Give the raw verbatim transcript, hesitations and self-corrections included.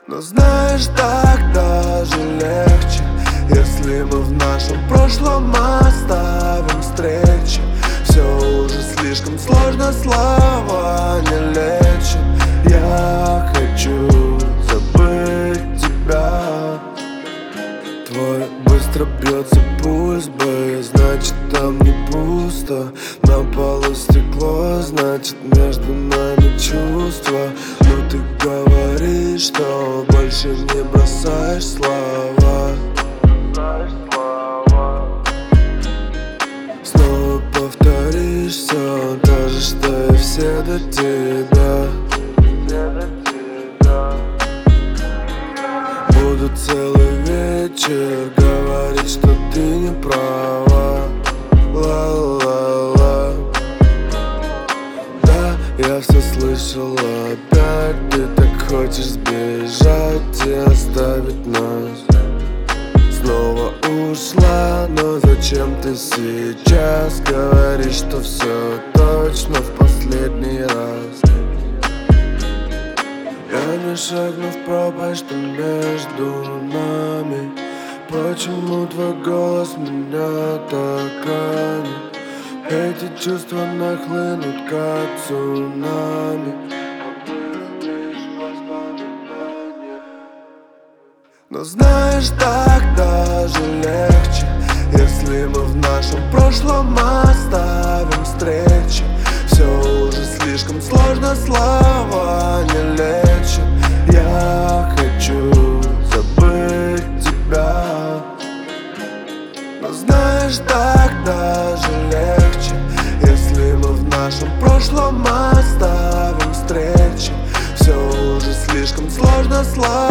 Но знаешь, так даже легче, если мы в нашем прошлом оставим встречи. Все уже слишком сложно, слова не лечат. Я хочу забыть тебя. Твой быстро бьется пульс, бэй, значит там не пусто. На полу стекло, значит между нами чувства. Но ты говоришь, что больше не бросаешь слова. Снова повторишь все то же, что и все до тебя. Буду целый вечер говорить, что ты не права. Ла-ла-ла. Да, я все слышал опять. Ты так хочешь сбежать и оставить нас. Снова ушла, но зачем ты сейчас говоришь, что все точно в последний раз? Я не шагну в пропасть, что между нами. Почему твой голос меня так ранит? Эти чувства нахлынут, как цунами. Но знаешь, так даже легче, если мы в нашем прошлом оставим встречи. Все уже слишком сложно, слова не лечат. Я хочу забыть тебя. Но знаешь, так даже легче, если мы в нашем прошлом оставим встречи. Все уже слишком сложно, слова